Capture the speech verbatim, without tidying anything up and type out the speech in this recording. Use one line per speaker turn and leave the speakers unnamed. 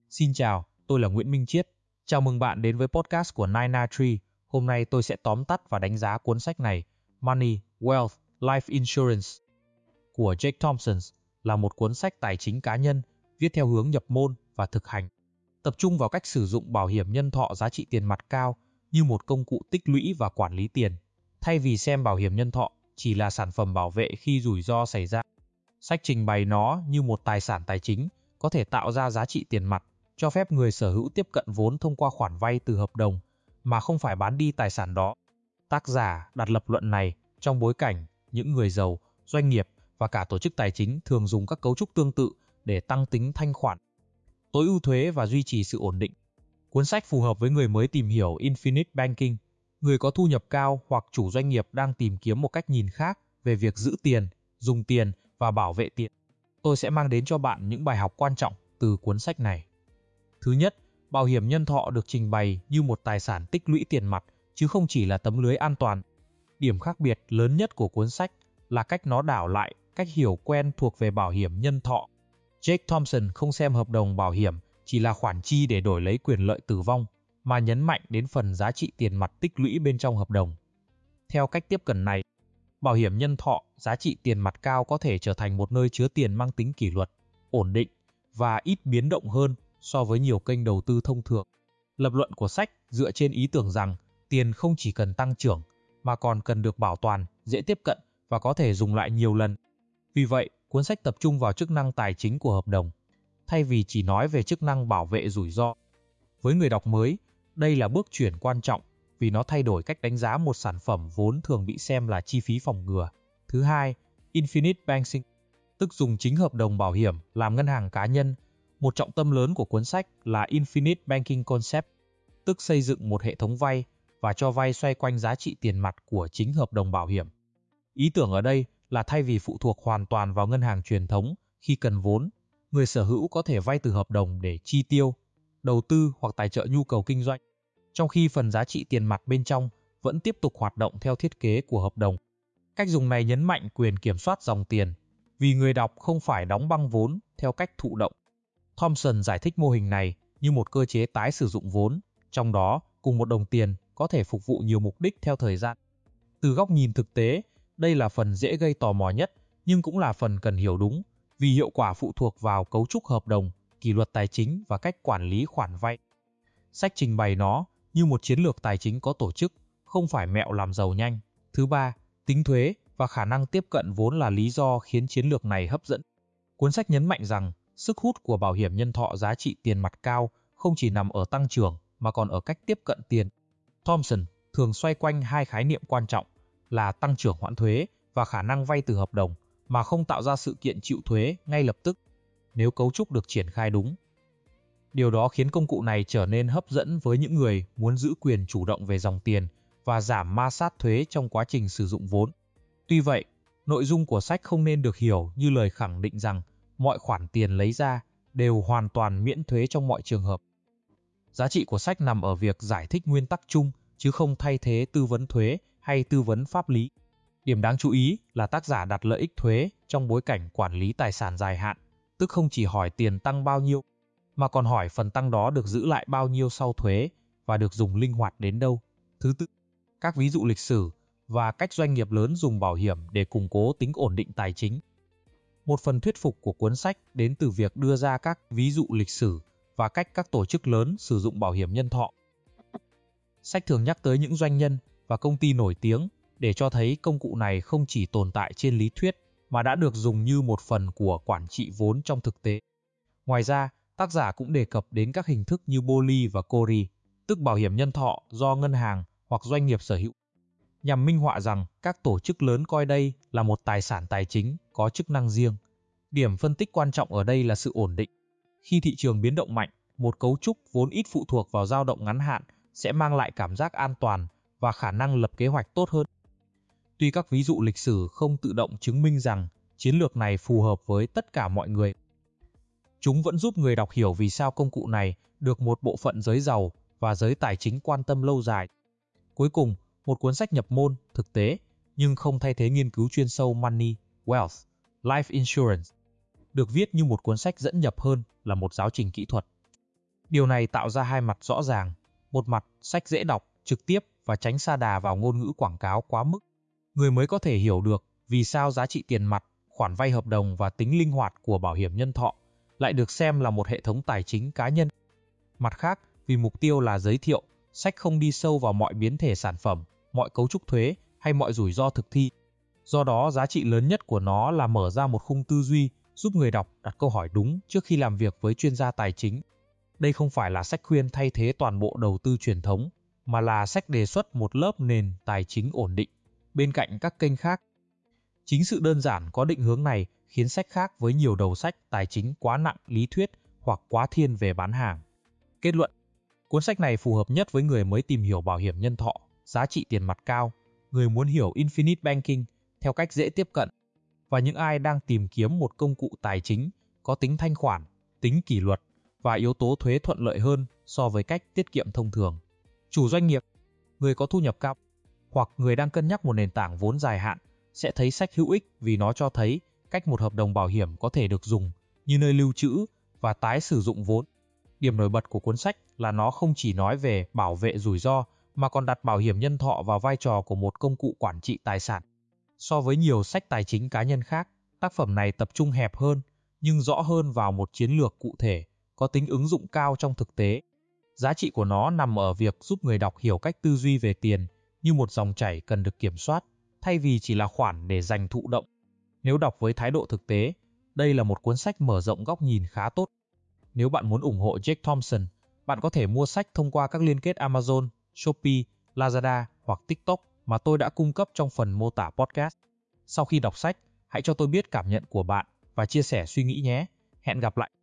Xin chào, tôi là Nguyễn Minh Chiết. Chào mừng bạn đến với podcast của chín chín ba. Hôm nay tôi sẽ tóm tắt và đánh giá cuốn sách này, Money, Wealth, Life Insurance của Jake Thompson, là một cuốn sách tài chính cá nhân viết theo hướng nhập môn và thực hành, tập trung vào cách sử dụng bảo hiểm nhân thọ giá trị tiền mặt cao như một công cụ tích lũy và quản lý tiền, thay vì xem bảo hiểm nhân thọ chỉ là sản phẩm bảo vệ khi rủi ro xảy ra. Sách trình bày nó như một tài sản tài chính có thể tạo ra giá trị tiền mặt, cho phép người sở hữu tiếp cận vốn thông qua khoản vay từ hợp đồng mà không phải bán đi tài sản đó. Tác giả đặt lập luận này trong bối cảnh những người giàu, doanh nghiệp và cả tổ chức tài chính thường dùng các cấu trúc tương tự để tăng tính thanh khoản, tối ưu thuế và duy trì sự ổn định. Cuốn sách phù hợp với người mới tìm hiểu Infinite Banking, người có thu nhập cao hoặc chủ doanh nghiệp đang tìm kiếm một cách nhìn khác về việc giữ tiền, dùng tiền và bảo vệ tiền. Tôi sẽ mang đến cho bạn những bài học quan trọng từ cuốn sách này. Thứ nhất, bảo hiểm nhân thọ được trình bày như một tài sản tích lũy tiền mặt, chứ không chỉ là tấm lưới an toàn. Điểm khác biệt lớn nhất của cuốn sách là cách nó đảo lại cách hiểu quen thuộc về bảo hiểm nhân thọ. Jake Thompson không xem hợp đồng bảo hiểm chỉ là khoản chi để đổi lấy quyền lợi tử vong, mà nhấn mạnh đến phần giá trị tiền mặt tích lũy bên trong hợp đồng. Theo cách tiếp cận này, bảo hiểm nhân thọ giá trị tiền mặt cao có thể trở thành một nơi chứa tiền mang tính kỷ luật, ổn định và ít biến động hơn so với nhiều kênh đầu tư thông thường. Lập luận của sách dựa trên ý tưởng rằng tiền không chỉ cần tăng trưởng mà còn cần được bảo toàn, dễ tiếp cận và có thể dùng lại nhiều lần. Vì vậy, cuốn sách tập trung vào chức năng tài chính của hợp đồng, thay vì chỉ nói về chức năng bảo vệ rủi ro. Với người đọc mới, đây là bước chuyển quan trọng vì nó thay đổi cách đánh giá một sản phẩm vốn thường bị xem là chi phí phòng ngừa. Thứ hai, Infinite Banking, tức dùng chính hợp đồng bảo hiểm làm ngân hàng cá nhân. Một trọng tâm lớn của cuốn sách là Infinite Banking Concept, tức xây dựng một hệ thống vay và cho vay xoay quanh giá trị tiền mặt của chính hợp đồng bảo hiểm. Ý tưởng ở đây là thay vì phụ thuộc hoàn toàn vào ngân hàng truyền thống khi cần vốn, người sở hữu có thể vay từ hợp đồng để chi tiêu, đầu tư hoặc tài trợ nhu cầu kinh doanh, trong khi phần giá trị tiền mặt bên trong vẫn tiếp tục hoạt động theo thiết kế của hợp đồng. Cách dùng này nhấn mạnh quyền kiểm soát dòng tiền, vì người đọc không phải đóng băng vốn theo cách thụ động. Thompson giải thích mô hình này như một cơ chế tái sử dụng vốn, trong đó cùng một đồng tiền có thể phục vụ nhiều mục đích theo thời gian. Từ góc nhìn thực tế, đây là phần dễ gây tò mò nhất, nhưng cũng là phần cần hiểu đúng, vì hiệu quả phụ thuộc vào cấu trúc hợp đồng, kỷ luật tài chính và cách quản lý khoản vay. Sách trình bày nó như một chiến lược tài chính có tổ chức, không phải mẹo làm giàu nhanh. Thứ ba, tính thuế và khả năng tiếp cận vốn là lý do khiến chiến lược này hấp dẫn. Cuốn sách nhấn mạnh rằng sức hút của bảo hiểm nhân thọ giá trị tiền mặt cao không chỉ nằm ở tăng trưởng mà còn ở cách tiếp cận tiền. Thompson thường xoay quanh hai khái niệm quan trọng là tăng trưởng hoãn thuế và khả năng vay từ hợp đồng mà không tạo ra sự kiện chịu thuế ngay lập tức nếu cấu trúc được triển khai đúng. Điều đó khiến công cụ này trở nên hấp dẫn với những người muốn giữ quyền chủ động về dòng tiền và giảm ma sát thuế trong quá trình sử dụng vốn. Tuy vậy, nội dung của sách không nên được hiểu như lời khẳng định rằng mọi khoản tiền lấy ra đều hoàn toàn miễn thuế trong mọi trường hợp. Giá trị của sách nằm ở việc giải thích nguyên tắc chung chứ không thay thế tư vấn thuế hay tư vấn pháp lý. Điểm đáng chú ý là tác giả đặt lợi ích thuế trong bối cảnh quản lý tài sản dài hạn, tức không chỉ hỏi tiền tăng bao nhiêu, mà còn hỏi phần tăng đó được giữ lại bao nhiêu sau thuế và được dùng linh hoạt đến đâu. Thứ tư, các ví dụ lịch sử và cách doanh nghiệp lớn dùng bảo hiểm để củng cố tính ổn định tài chính. Một phần thuyết phục của cuốn sách đến từ việc đưa ra các ví dụ lịch sử và cách các tổ chức lớn sử dụng bảo hiểm nhân thọ. Sách thường nhắc tới những doanh nhân và công ty nổi tiếng để cho thấy công cụ này không chỉ tồn tại trên lý thuyết mà đã được dùng như một phần của quản trị vốn trong thực tế. Ngoài ra, tác giả cũng đề cập đến các hình thức như Boli và Cori, tức bảo hiểm nhân thọ do ngân hàng hoặc doanh nghiệp sở hữu, nhằm minh họa rằng các tổ chức lớn coi đây là một tài sản tài chính có chức năng riêng. Điểm phân tích quan trọng ở đây là sự ổn định. Khi thị trường biến động mạnh, một cấu trúc vốn ít phụ thuộc vào dao động ngắn hạn sẽ mang lại cảm giác an toàn và khả năng lập kế hoạch tốt hơn. Tuy các ví dụ lịch sử không tự động chứng minh rằng chiến lược này phù hợp với tất cả mọi người, chúng vẫn giúp người đọc hiểu vì sao công cụ này được một bộ phận giới giàu và giới tài chính quan tâm lâu dài. Cuối cùng, một cuốn sách nhập môn, thực tế, nhưng không thay thế nghiên cứu chuyên sâu Money, Wealth, Life Insurance, được viết như một cuốn sách dẫn nhập hơn là một giáo trình kỹ thuật. Điều này tạo ra hai mặt rõ ràng. Một mặt, sách dễ đọc, trực tiếp và tránh sa đà vào ngôn ngữ quảng cáo quá mức. Người mới có thể hiểu được vì sao giá trị tiền mặt, khoản vay hợp đồng và tính linh hoạt của bảo hiểm nhân thọ lại được xem là một hệ thống tài chính cá nhân. Mặt khác, vì mục tiêu là giới thiệu, sách không đi sâu vào mọi biến thể sản phẩm, mọi cấu trúc thuế hay mọi rủi ro thực thi. Do đó, giá trị lớn nhất của nó là mở ra một khung tư duy giúp người đọc đặt câu hỏi đúng trước khi làm việc với chuyên gia tài chính. Đây không phải là sách khuyên thay thế toàn bộ đầu tư truyền thống, mà là sách đề xuất một lớp nền tài chính ổn định, bên cạnh các kênh khác. Chính sự đơn giản có định hướng này khiến sách khác với nhiều đầu sách tài chính quá nặng lý thuyết hoặc quá thiên về bán hàng. Kết luận, cuốn sách này phù hợp nhất với người mới tìm hiểu bảo hiểm nhân thọ, giá trị tiền mặt cao, người muốn hiểu Infinite Banking theo cách dễ tiếp cận, và những ai đang tìm kiếm một công cụ tài chính có tính thanh khoản, tính kỷ luật và yếu tố thuế thuận lợi hơn so với cách tiết kiệm thông thường. Chủ doanh nghiệp, người có thu nhập cao, hoặc người đang cân nhắc một nền tảng vốn dài hạn sẽ thấy sách hữu ích vì nó cho thấy cách một hợp đồng bảo hiểm có thể được dùng như nơi lưu trữ và tái sử dụng vốn. Điểm nổi bật của cuốn sách là nó không chỉ nói về bảo vệ rủi ro mà còn đặt bảo hiểm nhân thọ vào vai trò của một công cụ quản trị tài sản. So với nhiều sách tài chính cá nhân khác, tác phẩm này tập trung hẹp hơn nhưng rõ hơn vào một chiến lược cụ thể, có tính ứng dụng cao trong thực tế. Giá trị của nó nằm ở việc giúp người đọc hiểu cách tư duy về tiền như một dòng chảy cần được kiểm soát, thay vì chỉ là khoản để dành thụ động. Nếu đọc với thái độ thực tế, đây là một cuốn sách mở rộng góc nhìn khá tốt. Nếu bạn muốn ủng hộ Jake Thompson, bạn có thể mua sách thông qua các liên kết Amazon, Shopee, Lazada hoặc TikTok mà tôi đã cung cấp trong phần mô tả podcast. Sau khi đọc sách, hãy cho tôi biết cảm nhận của bạn và chia sẻ suy nghĩ nhé. Hẹn gặp lại!